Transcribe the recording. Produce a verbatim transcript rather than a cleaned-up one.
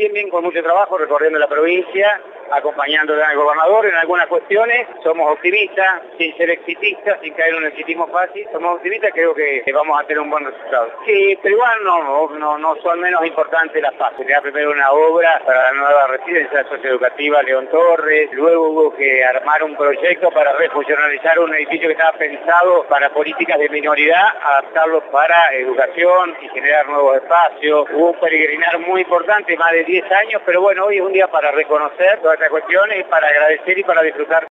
bien, bien, con mucho trabajo, recorriendo la provincia, acompañando al gobernador en algunas cuestiones. Somos optimistas, sin ser exitistas, sin caer en un exitismo fácil. Somos optimistas, creo que vamos a tener un buen resultado. Sí, pero igual no, no, no son menos importantes las fases. Era primero una obra para la nueva residencia socioeducativa León Torres, luego hubo que armar un proyecto para refuncionalizar un edificio que estaba pensado para políticas de minoridad, adaptarlo para educación y generar nuevos espacios. Hubo un peregrinar muy importante, más de diez años, pero bueno, hoy es un día para reconocer todas estas cuestiones, para agradecer y para disfrutar.